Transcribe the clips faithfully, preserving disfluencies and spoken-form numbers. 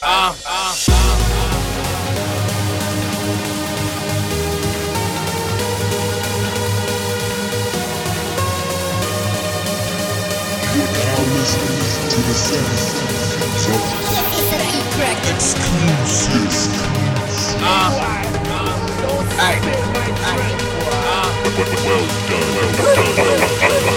uh, uh. You're now listening to the sound exclusive. Uh, uh, ay, ay, uh. Well done, well done, well done.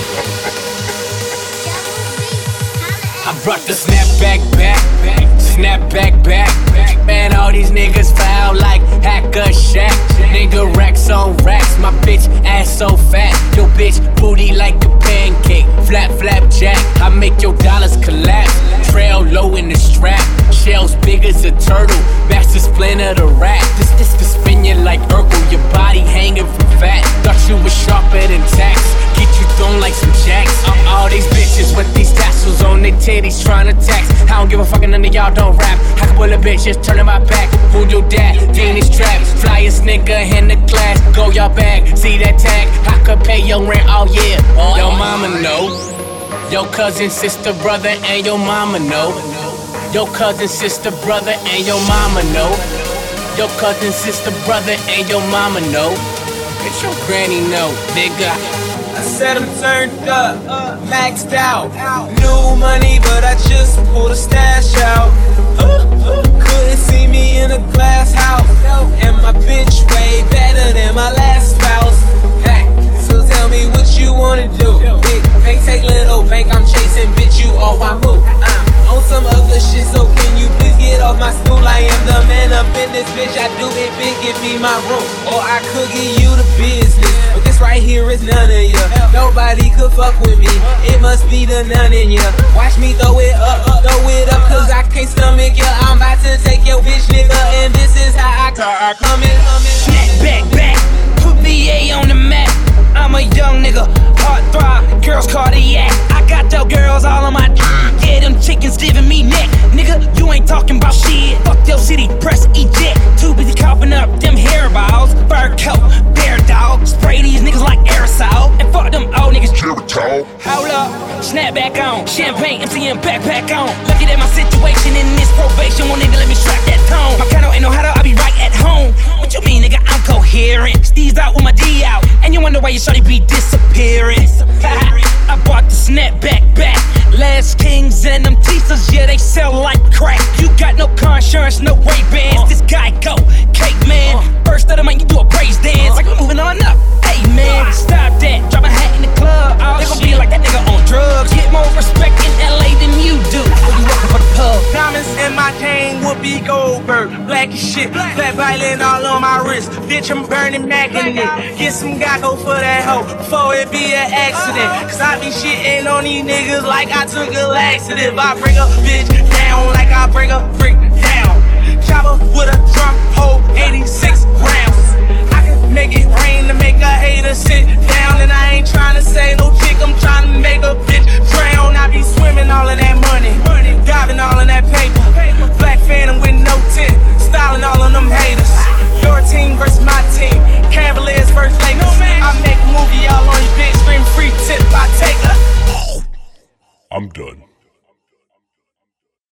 I brought the snapback back, snapback back. Man, all these niggas foul like Hacker Shack. Nigga racks on racks, my bitch ass so fat. Your bitch booty like a pancake, flap flap jack. I make your dollars collapse, trail low in the strap. Shells big as a turtle, master splinter the rat. This this to spin you like Urkel, your body hanging from fat. Thought you was sharper than tax, get you thrown like some jacks. All these bitches with these tassels on their titties trying to tax. I don't give a fuck, none of y'all don't rap. I can pull a bitch just turning my back. Who your dad? Danish traps, flyest nigga in the class. Go y'all bag, see that tag? I could pay your rent all year. Your mama know, your cousin, sister, brother, and your mama know. Your cousin, sister, brother, and your mama know. Your cousin, sister, brother, and your mama know. Bitch, your granny know, nigga. I said I'm turned up, maxed out. New money, but I just pulled a stash out. Couldn't see me in a glass house, and my bitch way better than my last spouse. Hey, so tell me what you wanna do. Big bank, take little bank, I'm chasing, bitch, you off my move. I'm on some other shit, so can you please get off my stool? I am the man up in this bitch, I do it big, give me my room, or I could give you the business. But this right here is none of ya. Nobody could fuck with me. It must be the none in ya. Watch me throw it up, throw it up, cause I can't stomach ya. I'm about to take your bitch, nigga, and this is how I come in. Snap back, back, put V A on the map. I'm a young nigga, heart throb, girls cardiac. I got those girls all on my d. Yeah, them chickens giving me neck. Nigga, you ain't talking about shit. Fuck your city, press eject. Too busy coughing up them hairballs. Fur coat, bear dog. Spray these niggas like aerosol. And fuck them old niggas. Geritol. Hold up, snap back on. Champagne, M C M backpack on. Looking at my situation in this probation. One nigga let me strap that tone. My kind ain't no how to, I be right at home. What you mean, nigga? I'm coherent. Steve's out with my D out. And you wonder why your shawty be disappearing. I bought the snapback back. Last Kings and them teasers, yeah, they sell like crack. You got no car insurance, no Ray-Bans. This guy go, cake man. First of the month, you do a praise dance. Like I'm moving on up. Hey man, stop that. Drop a hat in the club. They gon' be like that nigga on drugs. Get more respect in L A than you do. When you working for the pub. Diamonds in my chain, Whoopi Goldberg. Black as shit, flat violin all on my wrist. Bitch, I'm burning Mac in it. Get some gago for that hoe before it be an accident. Cause I be shitting on these niggas like I took a laxative. I bring a bitch down like I bring a freak down. Chopper with a drum hole, eighty-six rounds.